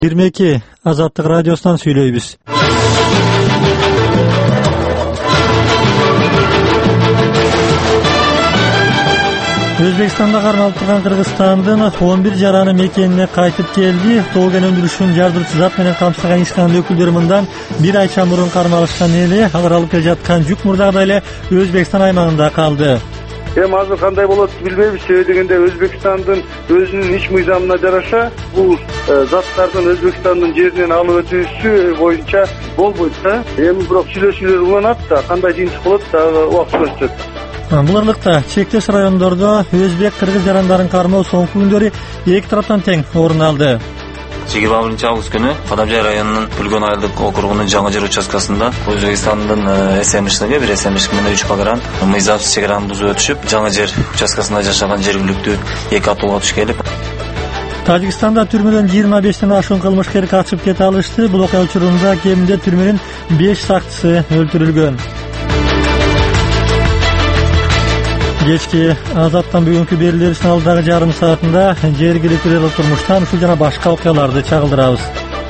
22 Азаттык радиосунан сүйлөйбүз. Өзбекстанда кармалып турган Кыргызстандын 11 жараны мекенине кайтып келди. Тоо кен өндүрүшүн жардырчу зат менен камсызган ишкананын өкүлдөрү мындан бир айча мурун кармалышкан эле алар алып келе жаткан жүк мурдагыдай эле Өзбекстан аймагында калды. Азыр кандай болот билбейбиз. Себеби дегенде Өзбекстандын өзүнүн ич мыйзамына жараша бул заттардын Өзбекстандын жеринен алып өтүүсү боюнча болбойт да. Бирок сүйлөшүүлөр уланат да, кандай жыйынтык болот дагы убакыт көрсөтөт. Бул ырлыкта чектеш райондордо өзбек-кыргыз жарандарын кармоо соңку күндөрү эки тараптан тең орун алды. 21 август күнү Кадамжай районунун Пүлгөн айылдык округунун Жаңы Жер участкасында Өзбекстандын СМШниги бир СМШ менен 3 багаран мыйзамсыз чек араны бузуп өтүшүп, Жаңы Жер участкасында жашаган жергиликтүү эки атууга туш келип, Тажикстанда түрмөдөн 25ден ашуун кылмышкер качып кете алышты. Бул окуя учурунда кеминде түрмөнүн 5 сакчысы өлтүрүлгөн. Кечки Азаттан бүгүнкү берилерибиздин алдыдагы жарым саатында жергиликтүү реал турмуштан ушул жана башка окуяларды чагылдырабыз.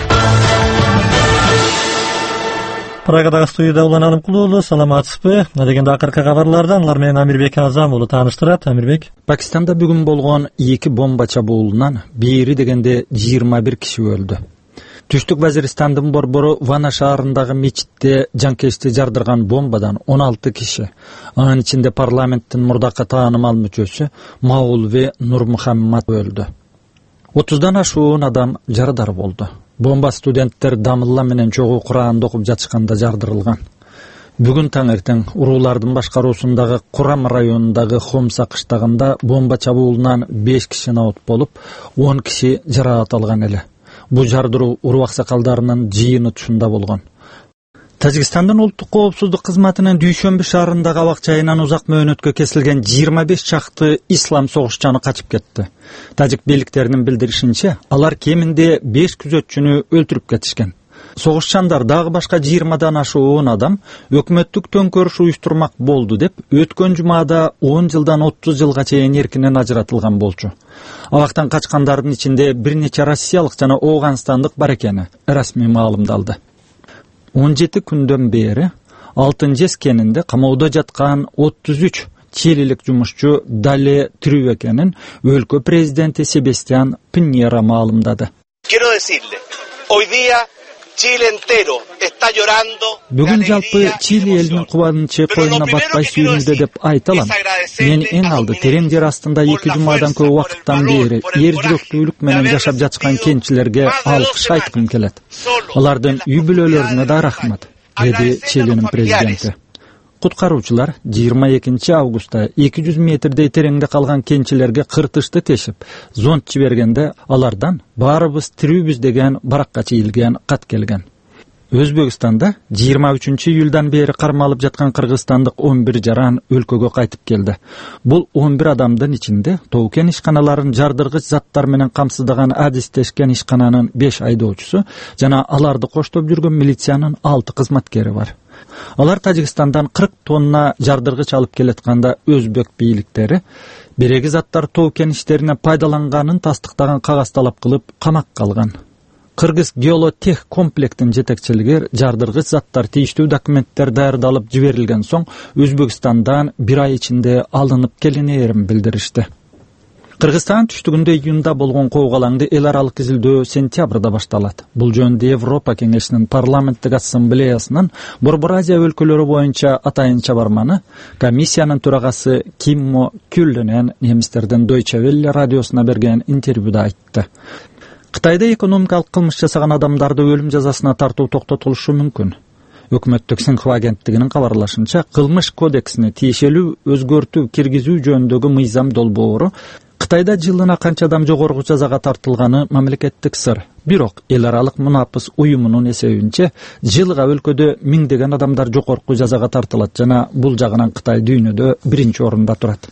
Прагадагы студияда Улан Алымкулуулу, саламатсызбы? Дегенде акыркы кабарлардан алар менен Амирбек Азам уулу тааныштырат. Амирбек. Пакистанда бүгүн болгон 2 бомба чабуулунан бири дегенде 21 киши өлдү. Түштүк Вазиристандын борбору Вана шаарындагы мечитте жанкечти жардырган бомбадан 16 киши, анын ичинде парламенттин мурдакы таанымал мүчөсү Маулви Нурмухаммад өлдү. 30дан ашуун адам жарадар болду. Бомба студенттер дамылла менен чогуу Кураанды окуп жатышканда жардырылган. Бүгүн таңертең уруулардын башкаруусундагы Курам районундагы Хомса кыштагында бомба чабуулунан 5 киши наут болуп, 10 киши жараат алган эле. Бу жардыруу уруу аксакалдарынын жыйыны тушунда болгон. Тажикстандын улуттук коопсуздук кызматынын Дүйшөмбү шаарындагы абак жайынан узак мөөнөткө кесилген 25 чакты ислам согушчаны качып кетти. Тажик бийликтеринин билдиришинче, алар кеминде 5 күзөтчүнү өлтүрүп кетишкен. Согушчандар дагы башка 20дан ашуун адам өкмөттүк төңкөрүш уюштурмак болду деп өткөн жумада 10 жылдан 30 жылга чейин эркинен ажыратылган болчу. Абактан качкандардын ичинде бир нече россиялык жана Ооганстандык бар экени расмий маалымдалды. 17 күндөн бери Алтын жез кенинде камоодо жаткан 33 чилилик жумушчу Дале тирүү экенин өлкө президенти Себастьян Пиньера маалымдады. Бүгүн жалпы Чили элинин кубанычы коюна батпай сүйүнүүдө деп айта алам. Мен эң алды терең жер астында 2 жумадан көп убакыттан бери эр жүрөктүүлүк менен жашап жаткан кенчилерге алкыш айткым келет. Алардын үй бүлөлөрүнө да рахмат, деди Чилинин президенти. Куткаруучулар 22 августта 200 метрдей тереңде калган кенчилерге кыртышты тешип, зонт жибергенде алардан баарыбыз тирүүбүз деген баракка чийилген кат келген. Өзбекстанда 23 июлдан бери кармалып жаткан кыргызстандык 11 жаран өлкөгө кайтып келди. Бул 11 адамдын ичинде тоокен ишканаларын жардыргыч заттар менен камсыздаган адистешкен ишкананын 5 айдоочусу жана аларды коштоп жүргөн милициянын 6 кызматкери бар. Алар Тажикстандан 40 тонна жардыргыч алып келетканда өзбек бийликтери береги заттар тоокен иштерине пайдаланганын тастыктаган кагаз талап кылып камакка алган. Кыргыз геолотех комплектин жетекчилиги жардыргыч заттар тийиштүү документтер даярдалып жиберилген соң Өзбекстандан 1 ай ичинде алынып келинээрин билдиришти. Кыргызстан түштүгүндө июнда болгон коогалаңды эл аралык изилдөө сентябрда башталат. Бул жөнүндө Европа кеңешинин парламенттик ассамблеясынын Борбор Азия өлкөлөрү боюнча атайын чабарманы комиссиянын төрагасы Киммо Кюллөнен немистердин Deutsche Welle радиосуна берген интервьюда айтты. Кытайда экономикалык кылмыш жасаган адамдарды өлүм жазасына тартуу токтотулушу мүмкүн. Өкмөттүк Синхуа агенттигинин кабарлашынча, кылмыш кодексине тиешелүү өзгөртүү киргизүү жөнүндөгү мыйзам долбоору Кытайда жылына канча адам жогорку жазага тартылганы мамлекеттик сыр. Бирок эл аралык мунапыс уюмунун эсебинче, жылга өлкөдө миңдеген адамдар жогорку жазага тартылат жана бул жагынан Кытай дүйнөдө 1-чи орунда турат.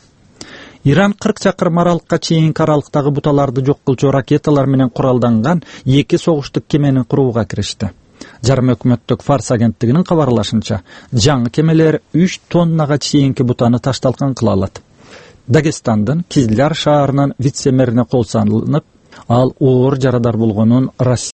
Иран 40 чакырым аралыкка чейинки аралыктагы буталарды жок кылчу ракеталар менен куралданган 2 согуштук кемени курууга киришти. Жарым өкмөттүк Фарс агенттигинин кабарлашынча, жаңы кемелер 3 тоннага чейинки бутаны ташталкан кыла алат. Дагестандын Кизляр шаарынын вице-мэрине кол салынып, ал оор жарадар болгонун Россия